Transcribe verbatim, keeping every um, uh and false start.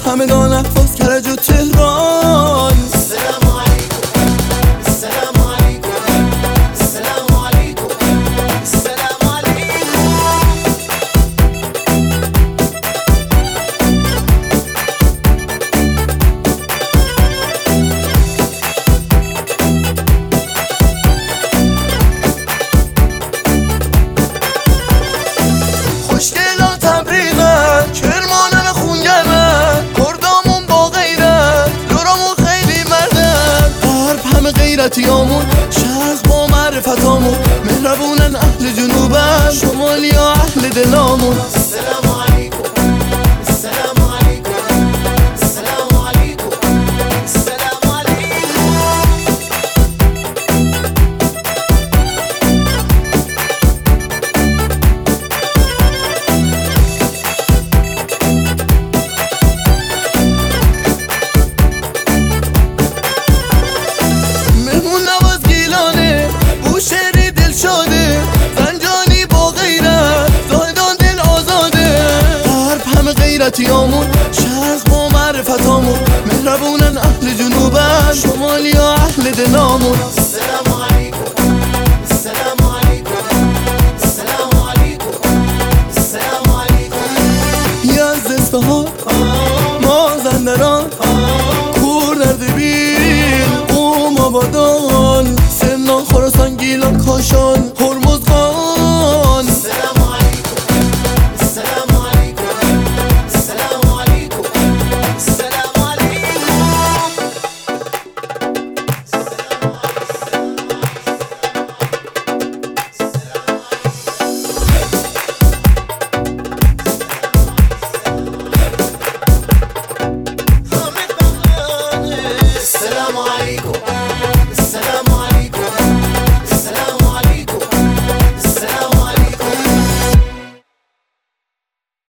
همگان احواز کرج و تهران. السلام علیکم السلام علیکم السلام علیکم السلام علیکم. خوشگلا تبریقن کرمانم خونگرمن، کردامون با غیرت لورامون خیلی مردن. غرب همه غیرتیامون، شرق با معرفتامون، مهربونن اهل جنوبن، شمالی ها اهل دلامون. السلام علیکم السلام علیکم السلام علیکم السلام علیکم. مهمون نواز گیلانه، بوشهری دل شاده، زنجانی با غیرت، زاهدان دل آزاده. غرب همه غیرتیامون، شرق با معرفتامون، مهربونن اهل جنوبن، شمالی ها اهل دلامون. السلام